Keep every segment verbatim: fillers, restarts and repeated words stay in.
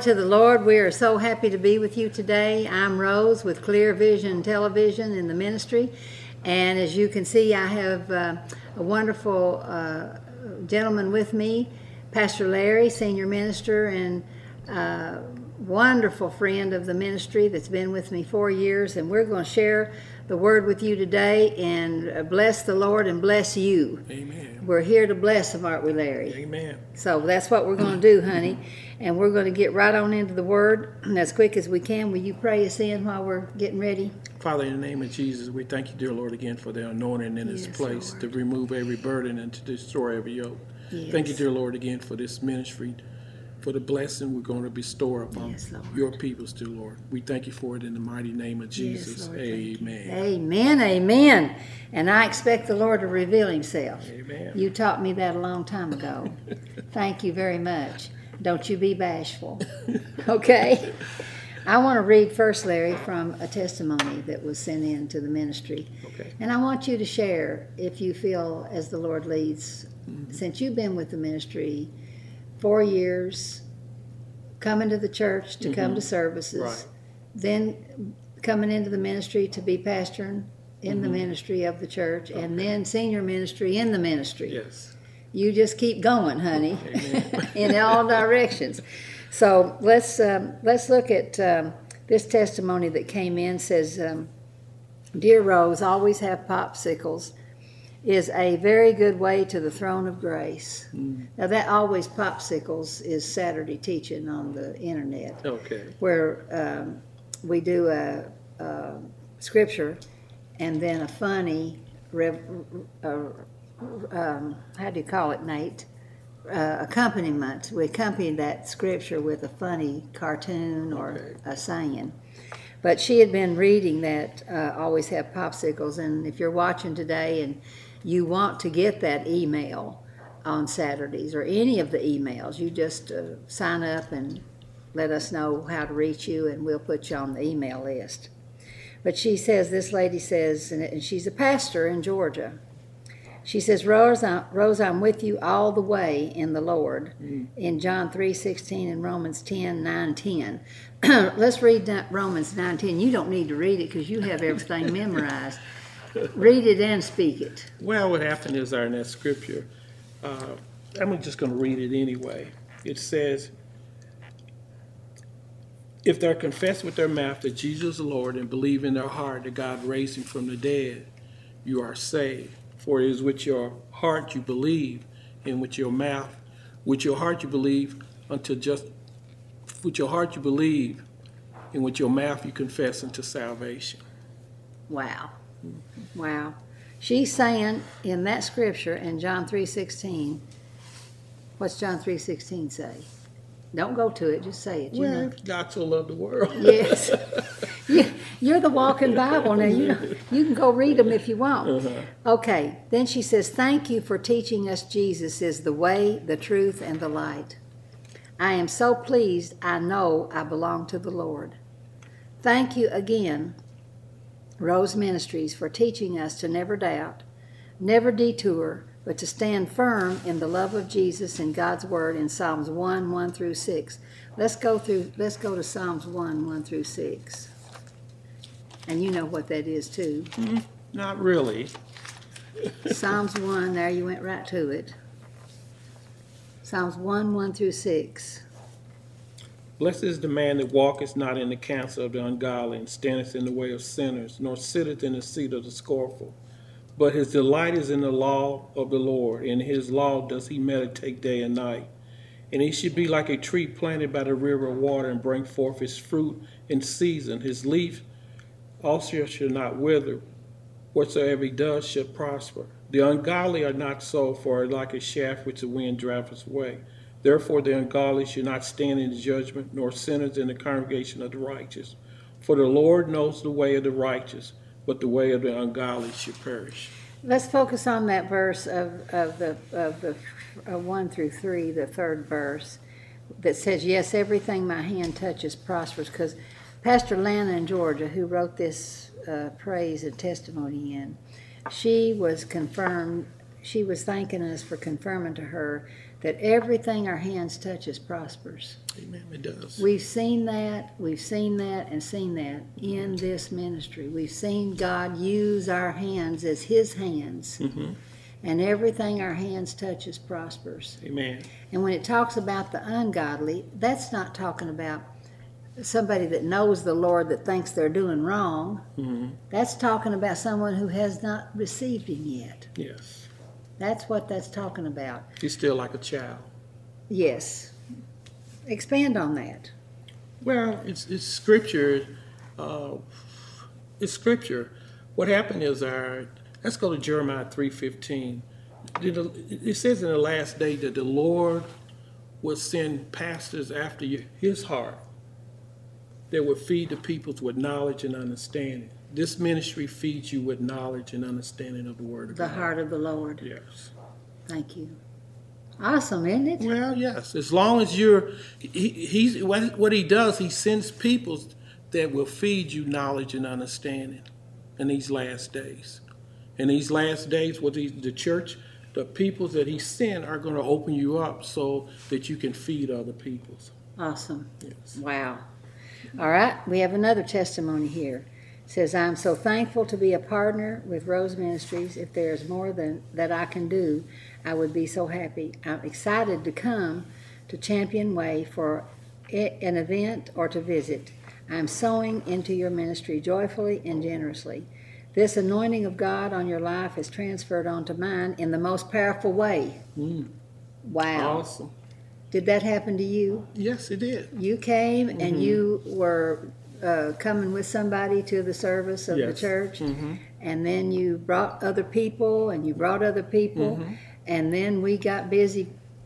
to the Lord. We are so happy to be with you today. I'm Rose with Clear Vision Television in the ministry. And as you can see, I have uh, a wonderful uh, gentleman with me, Pastor Larry, senior minister, and uh, wonderful friend of the ministry that's been with me four years. And we're going to share the word with you today and bless the Lord and bless you. Amen. We're here to bless them, aren't we, Larry? Amen. So that's what we're going to do, honey. And we're going to get right on into the word as quick as we can. Will you pray us in while we're getting ready? Father, in the name of Jesus, we thank you, dear Lord, again for the anointing in this Yes, place Lord. to remove every burden and to destroy every yoke. Yes. Thank you, dear Lord, again for this ministry, for the blessing we're going to bestow upon Yes, Lord. your peoples, dear Lord. We thank you for it in the mighty name of Jesus. Yes, Lord, thank you. Amen. Amen, amen. And I expect the Lord to reveal himself. Amen. You taught me that a long time ago. Thank you very much. Don't you be bashful. Okay? I want to read first, Larry, from a testimony that was sent in to the ministry. Okay. And I want you to share, if you feel as the Lord leads, mm-hmm. since you've been with the ministry four years, coming to the church to mm-hmm. come to services, right. then coming into the ministry to be pastoring in mm-hmm. the ministry of the church, okay. and then senior ministry in the ministry. Yes. You just keep going, honey, in all directions. So let's um, let's look at um, this testimony that came in. Says, um, "Dear Rose, always have popsicles is a very good way to the throne of grace." Mm. Now that always popsicles is Saturday teaching on the internet. Okay. Where um, we do a, a scripture and then a funny rev, uh, um, how do you call it, Nate? Uh, accompaniment. We accompany that scripture with a funny cartoon or okay. a saying. But she had been reading that uh, always have popsicles, and if you're watching today and you want to get that email on Saturdays or any of the emails, you just uh, sign up and let us know how to reach you, and we'll put you on the email list. But she says, this lady says, and she's a pastor in Georgia. She says, Rose, I, Rose, I'm with you all the way in the Lord, mm. in John three sixteen and Romans ten nine ten. Let's read Romans nine ten. You don't need to read it because you have everything memorized. Read it and speak it. Well, what happened is our in that scripture, uh, I'm just going to read it anyway. It says, if they confess with their mouth that Jesus is the Lord and believe in their heart that God raised him from the dead, you are saved. For it is with your heart you believe, and with your mouth, with your heart you believe until just, with your heart you believe, and with your mouth you confess unto salvation. Wow. Mm-hmm. Wow. She's saying in that scripture in John three sixteen, what's John three sixteen say? Don't go to it, just say it. You well, know. God so loved the world. Yes. you, you're the walking Bible now. You know, you can go read them if you want. Uh-huh. Okay. Then she says, thank you for teaching us Jesus is the way, the truth, and the light. I am so pleased I know I belong to the Lord. Thank you again, Rose Ministries, for teaching us to never doubt, never detour, but to stand firm in the love of Jesus and God's word in Psalms one, one through six. Let's go through, let's go to Psalms one, one through six. And you know what that is too. Mm-hmm. Not really. Psalms one, there you went right to it. Psalms one, one through six. Blessed is the man that walketh not in the counsel of the ungodly, and standeth in the way of sinners, nor sitteth in the seat of the scornful. But his delight is in the law of the Lord, and his law does he meditate day and night. And he should be like a tree planted by the river of water, and bring forth his fruit in season. His leaf also shall not wither. Whatsoever he does shall prosper. The ungodly are not so, for like a shaft which the wind driveth away. Therefore the ungodly should not stand in the judgment, nor sinners in the congregation of the righteous. For the Lord knows the way of the righteous, but the way of the ungodly shall perish. Let's focus on that verse of, of the of the uh, one through three, the third verse, that says, yes, everything my hand touches prospers. Because Pastor Lana in Georgia, who wrote this uh, praise and testimony in, she was confirmed, she was thanking us for confirming to her that everything our hands touches prospers. Amen. It does. We've seen that, we've seen that, and seen that in this ministry. We've seen God use our hands as His hands, Mm-hmm. and everything our hands touches prospers. Amen. And when it talks about the ungodly, that's not talking about somebody that knows the Lord that thinks they're doing wrong. Mm-hmm. That's talking about someone who has not received Him yet. Yes. That's what that's talking about. He's still like a child. Yes. Expand on that. Well, it's it's scripture. Uh, it's scripture. What happened is our. Let's go to Jeremiah three fifteen. It says in the last day that the Lord will send pastors after His heart that will feed the peoples with knowledge and understanding. This ministry feeds you with knowledge and understanding of the Word of The God. heart of the Lord. Yes. Thank you. Awesome, isn't it? Well, yes. As long as you're, he, he's what, what he does, he sends people that will feed you knowledge and understanding in these last days. In these last days, what the, the church, the peoples that he sent are going to open you up so that you can feed other peoples. Awesome. Yes. Wow. All right, we have another testimony here. It says, I'm so thankful to be a partner with Rose Ministries. If there is more than that I can do, I would be so happy. I'm excited to come to Champion Way for an event or to visit. I'm sowing into your ministry joyfully and generously. This anointing of God on your life is transferred onto mine in the most powerful way. Mm. Wow. Awesome. Did that happen to you? Yes, it did. You came Mm-hmm. and you were uh, coming with somebody to the service of Yes. the church, Mm-hmm. and then you brought other people, and you brought other people, Mm-hmm. and then we got busy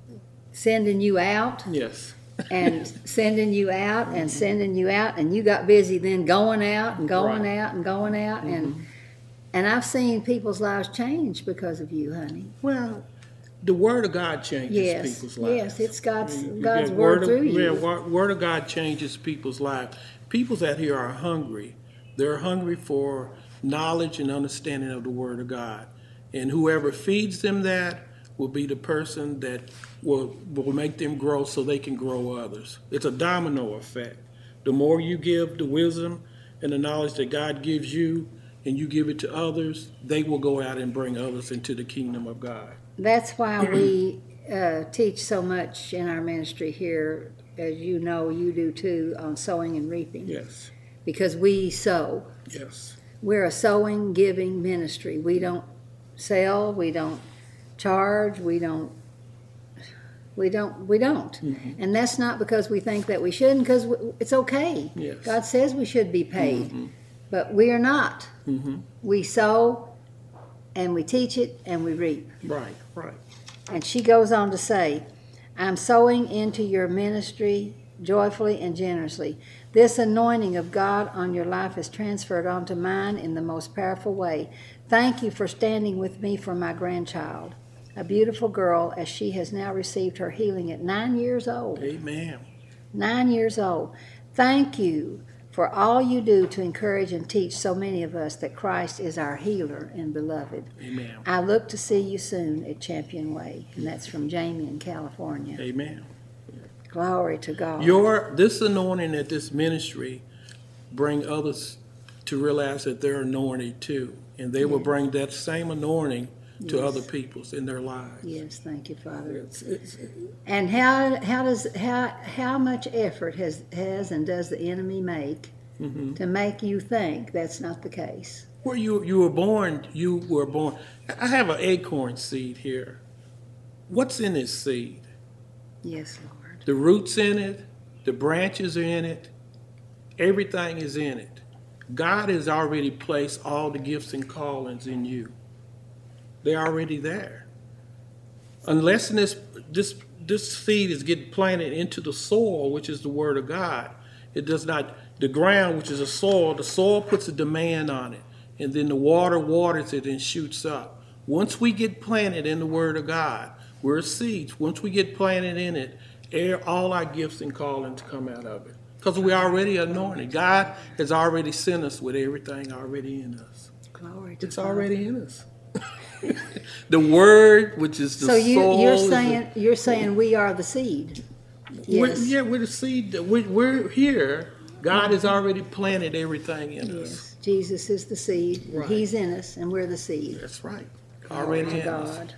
sending you out Yes. and sending you out and sending you out, and you got busy then going out and going Right. out and going out, and and I've seen people's lives change because of you, honey. Well, the Word of God changes Yes, people's lives. yes, it's God's You- you God's get word of- through you. Yeah, word, word of God changes people's lives. People out here are hungry. They're hungry for knowledge and understanding of the Word of God. And whoever feeds them that will be the person that will, will make them grow so they can grow others. It's a domino effect. The more you give the wisdom and the knowledge that God gives you, and you give it to others, they will go out and bring others into the kingdom of God. That's why we uh, teach so much in our ministry here, as you know, you do too, on sowing and reaping. Yes, Because we sow. yes. We're a sowing, giving ministry. We don't sell, we don't charge, we don't, we don't, we don't. Mm-hmm. And that's not because we think that we shouldn't, because it's okay. Yes. God says we should be paid, Mm-hmm. but we are not. Mm-hmm. We sow, and we teach it, and we reap. Right, right. And she goes on to say, I'm sowing into your ministry joyfully and generously. This anointing of God on your life is transferred onto mine in the most powerful way. Thank you for standing with me for my grandchild, a beautiful girl, as she has now received her healing at nine years old. Amen. Nine years old. Thank you for all you do to encourage and teach so many of us that Christ is our healer and beloved. Amen. I look to see you soon at Champion Way. And that's from Jamie in California. Amen. Glory to God. Your this anointing at this ministry bring others to realize that they're anointed too, and they will bring that same anointing to Yes. other peoples in their lives. Yes, thank you, Father. It's, it's, And how how does how how much effort has has and does the enemy make mm-hmm. to make you think that's not the case? Where you you were born, you were born. I have an acorn seed here. What's in this seed? Yes, Lord. The roots in it, the branches are in it, everything is in it. God has already placed all the gifts and callings in you. They're already there. Unless this this this seed is getting planted into the soil, which is the Word of God, it does not. The ground, which is a soil, the soil puts a demand on it, and then the water waters it and shoots up. Once we get planted in the Word of God, we're seeds. Once we get planted in it, all our gifts and callings come out of it. Because we're already anointed. God has already sent us with everything already in us. Glory to It's God. already in us. The word, which is the So you, soul. you're is the- saying, you're saying we are the seed. We're, Yes. yeah, we're the seed. that- we- We're here. God has already planted everything in us. Yes. Jesus is the seed. and Right. He's in us, and we're the seed. That's right. Glory Already to in us. God.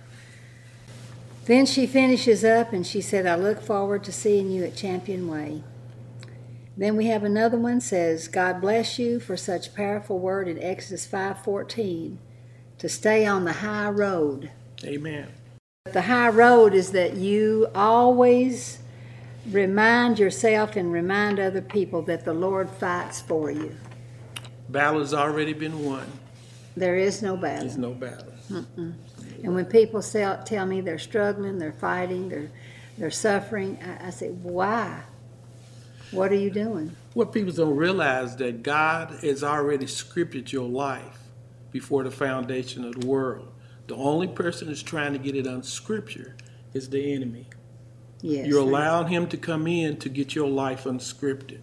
Then she finishes up and she said, I look forward to seeing you at Champion Way. Then we have another one says, God bless you for such powerful word in Exodus five fourteen to stay on the high road. Amen. The high road is that you always remind yourself and remind other people that the Lord fights for you. Battle has already been won. There is no battle. There's no battle. Mm-mm. And when people say, tell me they're struggling, they're fighting, they're they're suffering, I, I say, why? What are you doing? What people don't realize that God has already scripted your life before the foundation of the world. The only person that's trying to get it unscriptured is the enemy. Yes. You're allowing him to come in to get your life unscripted.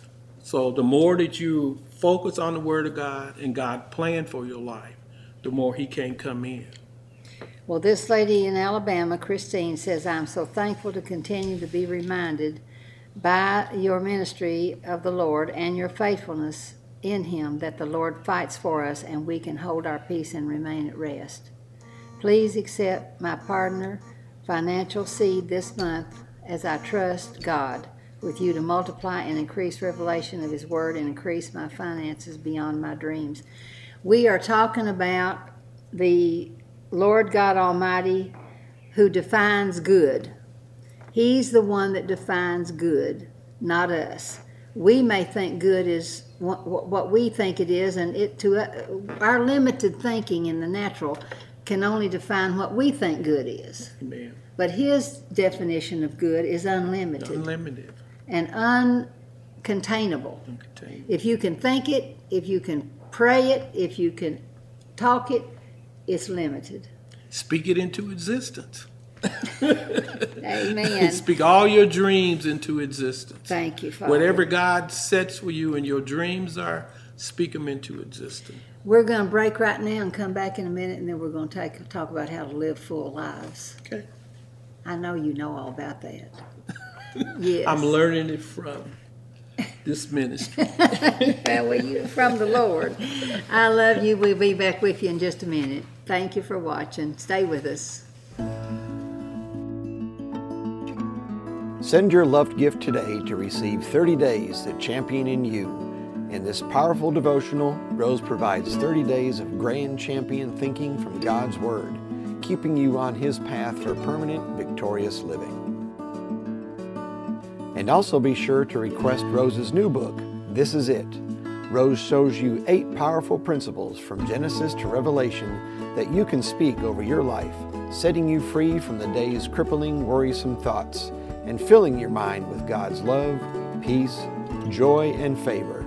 So the more that you focus on the Word of God and God planned for your life, the more he can come in. Well, this lady in Alabama, Christine, says, I'm so thankful to continue to be reminded by your ministry of the Lord and your faithfulness in him that the Lord fights for us and we can hold our peace and remain at rest. Please accept my partner financial seed this month as I trust God with you to multiply and increase revelation of his word and increase my finances beyond my dreams. We are talking about the Lord God Almighty who defines good. He's the one that defines good, not us. We may think good is what, what we think it is, and it to uh, our limited thinking in the natural can only define what we think good is. Amen. But his definition of good is unlimited Unlimited. and uncontainable. Uncontained. If you can think it, if you can pray it, if you can talk it, it's limited. Speak it into existence. Amen. Speak all your dreams into existence. Thank you, Father. Whatever God sets for you and your dreams are, speak them into existence. We're going to break right now and come back in a minute, and then we're going to take, talk about how to live full lives. Okay. I know you know all about that. Yes. I'm learning it from this ministry. Well, you from the Lord. I love you. We'll be back with you in just a minute. Thank you for watching. Stay with us. Send your loved gift today to receive thirty days to champion in you. In this powerful devotional, Rose provides thirty days of grand champion thinking from God's Word, keeping you on His path for permanent, victorious living. And also be sure to request Rose's new book, This Is It. Rose shows you eight powerful principles from Genesis to Revelation that you can speak over your life, setting you free from the day's crippling, worrisome thoughts, and filling your mind with God's love, peace, joy, and favor.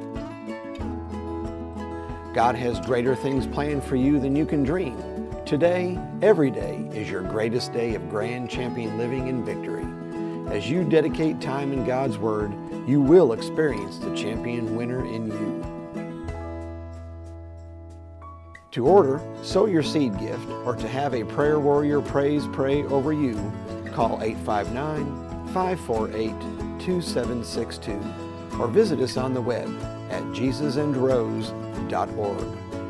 God has greater things planned for you than you can dream. Today, every day, is your greatest day of grand champion living and victory. As you dedicate time in God's Word, you will experience the champion winner in you. To order, sow your seed gift, or to have a prayer warrior praise pray over you, call eight five nine, five four eight, two seven six two or visit us on the web at jesus and rose dot org.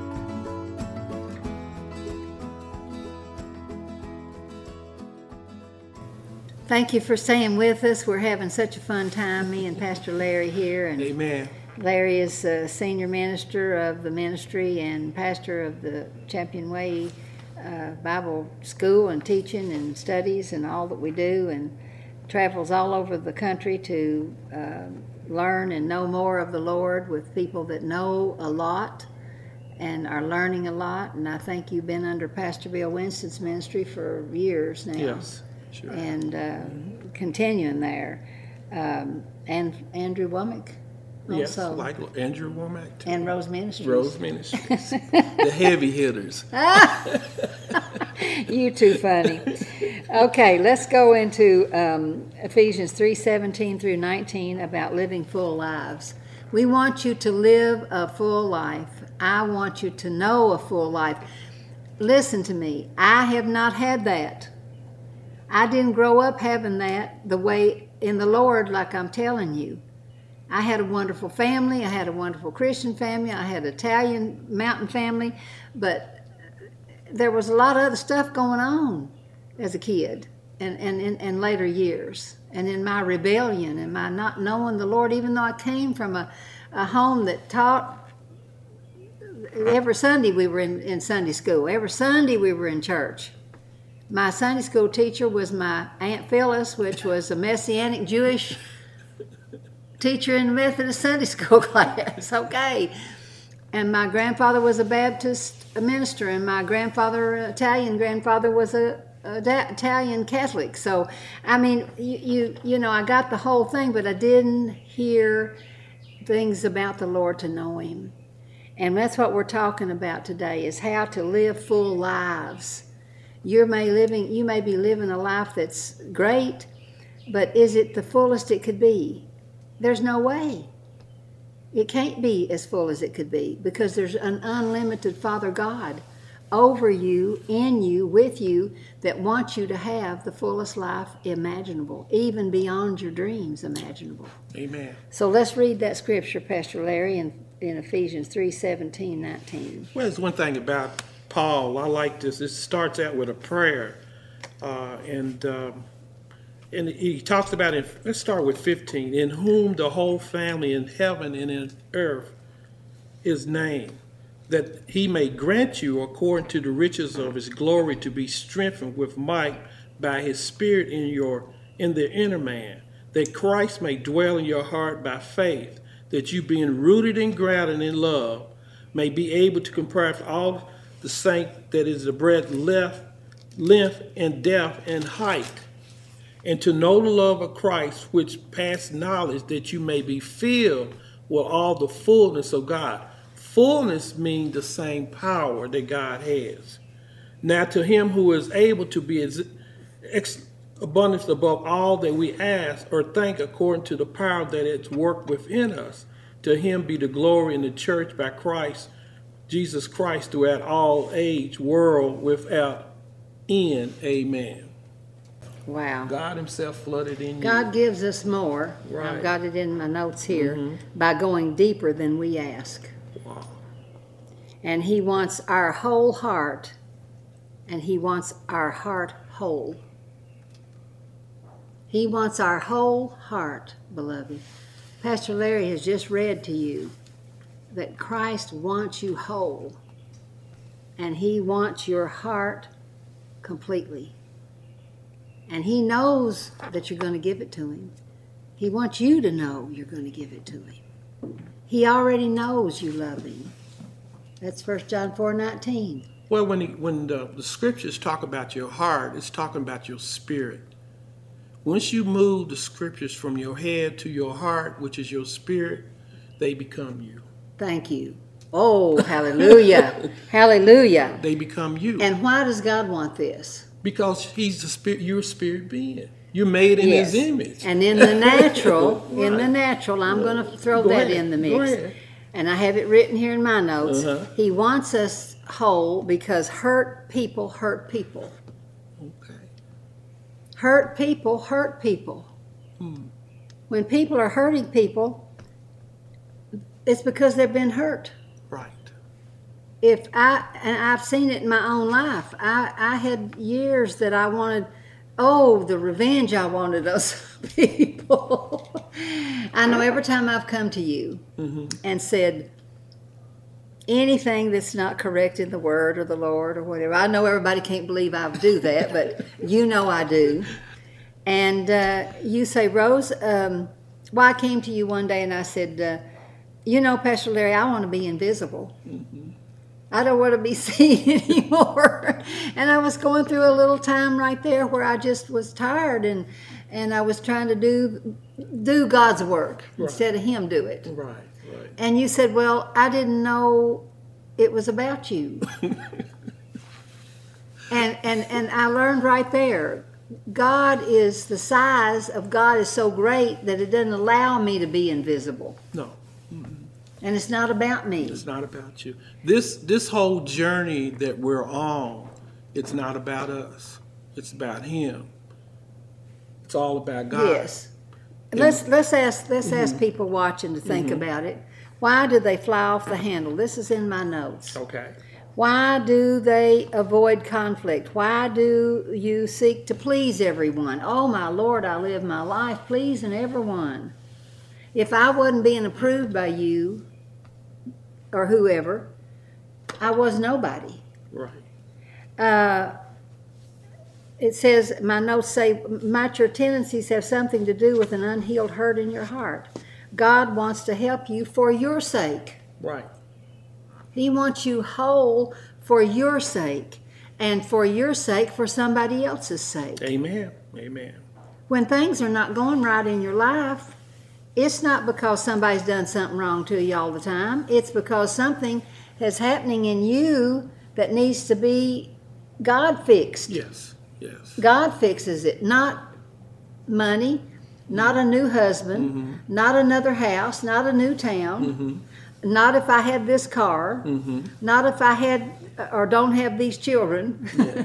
Thank you for staying with us. We're having such a fun time, me and Pastor Larry here. And Amen. Larry is a senior minister of the ministry and pastor of the Champion Way uh, Bible School and teaching and studies and all that we do, and travels all over the country to uh, learn and know more of the Lord with people that know a lot and are learning a lot. And I think you've been under Pastor Bill Winston's ministry for years now. Yes, sure. And uh, continuing there. Um, and Andrew Womack Yes, also. like Andrew Womack too. And Rose Ministries. Rose Ministries. The heavy hitters. You too funny. Okay, let's go into um, Ephesians three seventeen through nineteen about living full lives. We want you to live a full life. I want you to know a full life. listen to me, I have not had that. I didn't grow up having that the way in the Lord like I'm telling you. I had a wonderful family. I had a wonderful Christian family. I had an Italian mountain family. But there was a lot of other stuff going on as a kid and, and in and later years. And in my rebellion and my not knowing the Lord, even though I came from a, a home that taught, every Sunday we were in, in Sunday school. Every Sunday we were in church. My Sunday school teacher was my Aunt Phyllis, which was a Messianic Jewish teacher in the Methodist Sunday school class. Okay. And my grandfather was a Baptist minister, and my grandfather, Italian grandfather, was a, a da- Italian Catholic. So, I mean, you, you you know, I got the whole thing, but I didn't hear things about the Lord to know Him. And that's what we're talking about today, is how to live full lives. You may living, you may be living a life that's great, but is it the fullest it could be? There's no way. It can't be as full as it could be, because there's an unlimited Father God over you, in you, with you, that wants you to have the fullest life imaginable, even beyond your dreams imaginable. Amen. So let's read that scripture, Pastor Larry, in, in Ephesians three, seventeen, nineteen. Well, there's one thing about Paul. I like this. It starts out with a prayer. Uh, and um, and he talks about it. Let's start with fifteen. In whom the whole family in heaven and in earth is named, that he may grant you, according to the riches of his glory, to be strengthened with might by his Spirit in your in the inner man, that Christ may dwell in your heart by faith, that you, being rooted and grounded in love, may be able to compare with all the saint that is the breadth, length, length, and depth, and height, and to know the love of Christ, which passed knowledge, that you may be filled with all the fullness of God. Fullness means the same power that God has. Now to him who is able to be ex- abundance above all that we ask or think, according to the power that is worked within us, to him be the glory in the church by Christ, Jesus Christ, throughout all age, world without end. Amen. Wow. God himself flooded in you. God gives us more. Right. I've got it in my notes here. Mm-hmm. By going deeper than we ask. Wow. And he wants our whole heart, and he wants our heart whole. He wants our whole heart, beloved. Pastor Larry has just read to you that Christ wants you whole, and he wants your heart completely. And he knows that you're going to give it to him. He wants you to know you're going to give it to him. He already knows you love him. That's First John four nineteen. Well, when, he, when the, the scriptures talk about your heart, it's talking about your spirit. Once you move the scriptures from your head to your heart, which is your spirit, they become you. Thank you. Oh, hallelujah. Hallelujah. They become you. And why does God want this? Because he's the spirit, you're a spirit being. You're made in Yes. his image. And in the natural, Right. in the natural, I'm going to throw Go that ahead. in the Go mix. ahead. And I have it written here in my notes. Uh-huh. He wants us whole because hurt people hurt people. Okay. Hurt people hurt people. Hmm. When people are hurting people, it's because they've been hurt. Right. If I, and I've seen it in my own life, I, I had years that I wanted, oh, the revenge I wanted those people. I know every time I've come to you Mm-hmm. and said anything that's not correct in the word or the Lord or whatever, I know everybody can't believe I do that, but you know I do. And uh, you say, Rose, um, well, I came to you one day and I said, uh, you know, Pastor Larry, I want to be invisible. Mm-hmm. I don't want to be seen anymore. And I was going through a little time right there where I just was tired and and I was trying to do do God's work Right. instead of him do it. Right. Right. And you said, well, I didn't know it was about you. and and and I learned right there, God is, the size of God is so great that it doesn't allow me to be invisible. No. And it's not about me. It's not about you. This this whole journey that we're on, it's not about us. It's about Him. It's all about God. Yes. Let's let's ask let's mm-hmm. ask people watching to think mm-hmm. about it. Why do they fly off the handle? This is in my notes. Okay. Why do they avoid conflict? Why do you seek to please everyone? Oh my Lord, I live my life pleasing everyone. If I wasn't being approved by you or whoever, I was nobody. Right. Uh, it says, my notes say, mature tendencies have something to do with an unhealed hurt in your heart. God wants to help you for your sake. Right. He wants you whole for your sake, and for your sake, for somebody else's sake. Amen. Amen. When things are not going right in your life, it's not because somebody's done something wrong to you all the time. It's because something is happening in you that needs to be God fixed. Yes, yes. God fixes it, not money, not a new husband, mm-hmm. not another house, not a new town, mm-hmm. not if I had this car, mm-hmm. not if I had or don't have these children. Yeah.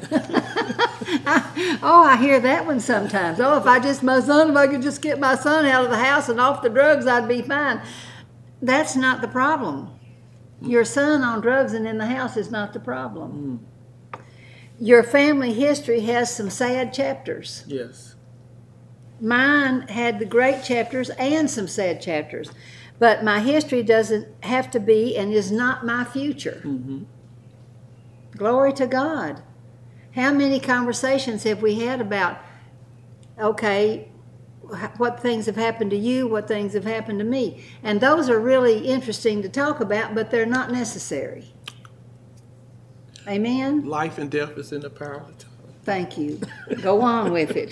I, oh, I hear that one sometimes. Oh, if I just, my son, if I could just get my son out of the house and off the drugs, I'd be fine. That's not the problem. Your son on drugs and in the house is not the problem. Mm. Your family history has some sad chapters. Yes. Mine had the great chapters and some sad chapters. But my history doesn't have to be and is not my future. Mm-hmm. Glory to God. How many conversations have we had about, okay, what things have happened to you, what things have happened to me? And those are really interesting to talk about, but they're not necessary. Amen? Life and death is in the power of the tongue. Thank you. Go on with it.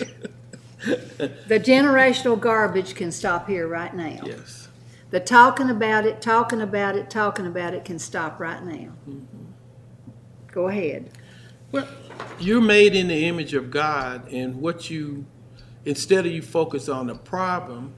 The generational garbage can stop here right now. Yes. The talking about it, talking about it, talking about it can stop right now. Mm-hmm. Go ahead. Well, you're made in the image of God, and what you, instead of you focus on the problem,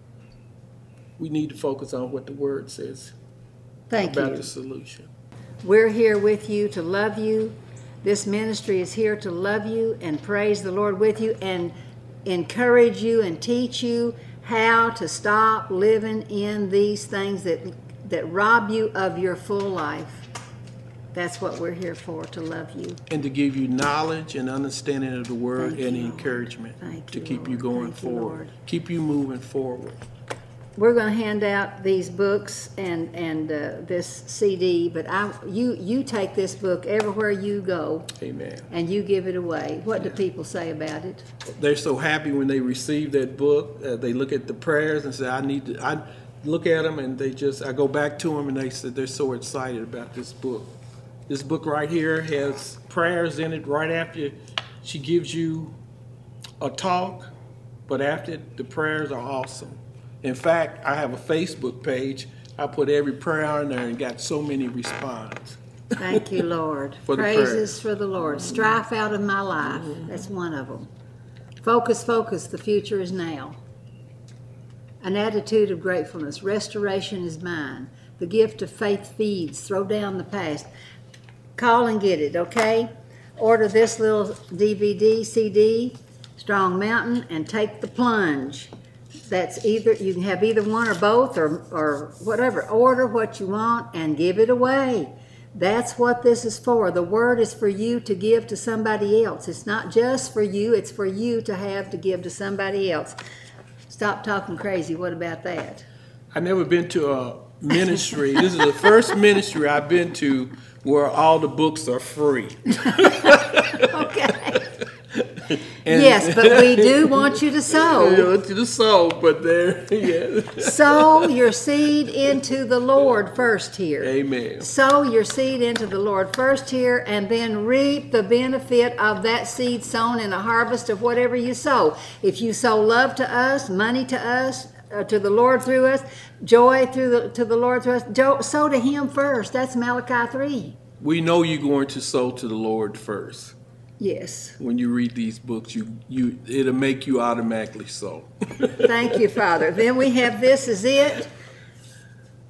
we need to focus on what the Word says. Thank about you. the solution. We're here with you to love you. This ministry is here to love you and praise the Lord with you and encourage you and teach you how to stop living in these things that that rob you of your full life. That's what we're here for, to love you. And to give you knowledge and understanding of the Word. Thank and you, encouragement Thank to you, keep Lord. you going Thank forward. You, keep you moving forward. We're going to hand out these books and and uh, this C D, but I you you take this book everywhere you go. Amen. And you give it away. What yeah. do people say about it? They're so happy when they receive that book. Uh, they look at the prayers and say, "I need to." I look at them and they just. I go back to them and they said they're so excited about this book. This book right here has prayers in it right after she gives you a talk, but after the prayers are awesome. In fact, I have a Facebook page. I put every prayer on there and got so many responses. Thank you, Lord. for Praises for the Lord. Strife out of my life. Mm-hmm. That's one of them. Focus, focus. The future is now. An attitude of gratefulness. Restoration is mine. The gift of faith feeds. Throw down the past. Call and get it, okay? Order this little D V D, C D, Strong Mountain, and take the plunge. That's either, you can have either one or both or, or whatever. Order what you want and give it away. That's what this is for. The Word is for you to give to somebody else. It's not just for you, it's for you to have to give to somebody else. Stop talking crazy. What about that? I've never been to a ministry. This is the first ministry I've been to where all the books are free. Okay. And yes, but we do want you to sow. We want you to sow, but there, yeah. Sow your seed into the Lord first here. Amen. Sow your seed into the Lord first here, and then reap the benefit of that seed sown in a harvest of whatever you sow. If you sow love to us, money to us, uh, to the Lord through us, joy through the, to the Lord through us, jo- sow to Him first. That's Malachi three. We know you're going to sow to the Lord first. Yes. When you read these books, you you it'll make you automatically sow. Thank you, Father. Then we have This Is It.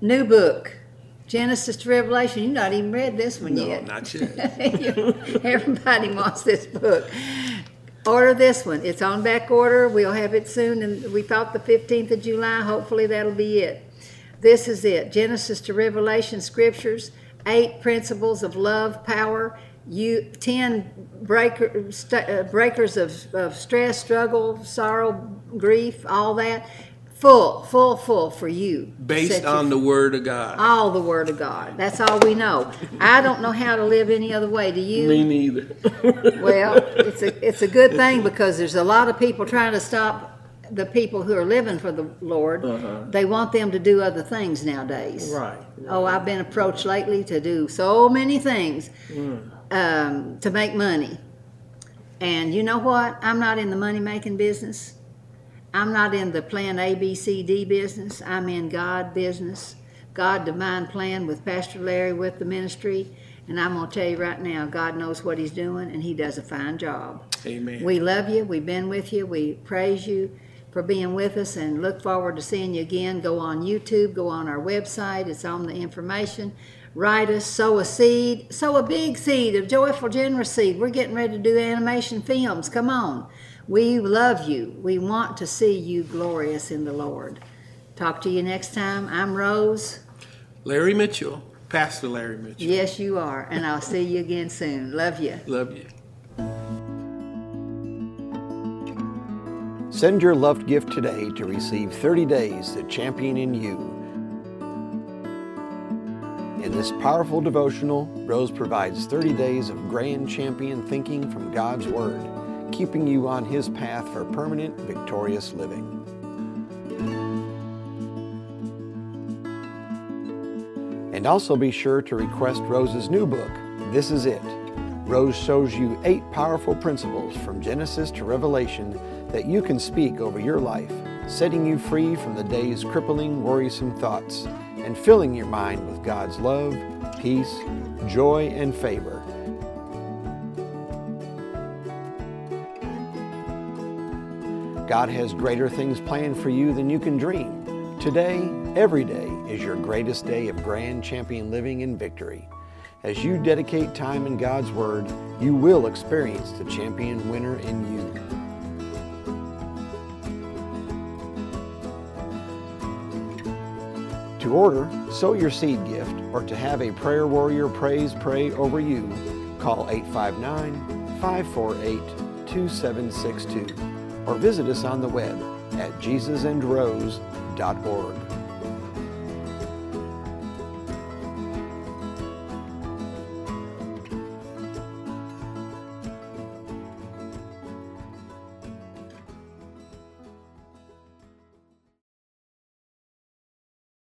New book, Genesis to Revelation. You've not even read this one No, yet. not yet. Everybody wants this book. Order this one. It's on back order. We'll have it soon, and we thought the fifteenth of July. Hopefully that'll be it. This is it. Genesis to Revelation Scriptures, eight principles of love, power, you ten breaker, st- uh, breakers of, of stress, struggle, sorrow, grief, all that. Full, full, full for you. Based Set on you- the Word of God. all the Word of God. That's all we know. I don't know how to live any other way. Do you? Me neither. Well, it's a it's a good thing because there's a lot of people trying to stop the people who are living for the Lord. Uh-huh. They want them to do other things nowadays. Right. Oh, I've been approached lately to do so many things Mm. um, to make money. And you know what? I'm not in the money-making business. I'm not in the plan A, B, C, D business. I'm in God business. God Divine Plan with Pastor Larry with the ministry. And I'm going to tell you right now, God knows what he's doing, and he does a fine job. Amen. We love you. We've been with you. We praise you for being with us and look forward to seeing you again. Go on YouTube. Go on our website. It's on the information. Write us. Sow a seed. Sow a big seed, a joyful, generous seed. We're getting ready to do animation films. Come on. We love you. We want to see you glorious in the Lord. Talk to you next time. I'm Rose. Larry Mitchell, Pastor Larry Mitchell. Yes, you are. And I'll see you again soon. Love you. Love you. Send your loved gift today to receive thirty days to champion in you. In this powerful devotional, Rose provides thirty days of grand champion thinking from God's Word, keeping you on His path for permanent, victorious living. And also be sure to request Rose's new book, This Is It. Rose shows you eight powerful principles from Genesis to Revelation that you can speak over your life, setting you free from the day's crippling, worrisome thoughts, and filling your mind with God's love, peace, joy, and favor. God has greater things planned for you than you can dream. Today, every day, is your greatest day of grand champion living in victory. As you dedicate time in God's Word, you will experience the champion winner in you. To order, sow your seed gift, or to have a prayer warrior praise pray over you, call eight five nine, five four eight, two seven six two or visit us on the web at jesus and rose dot org.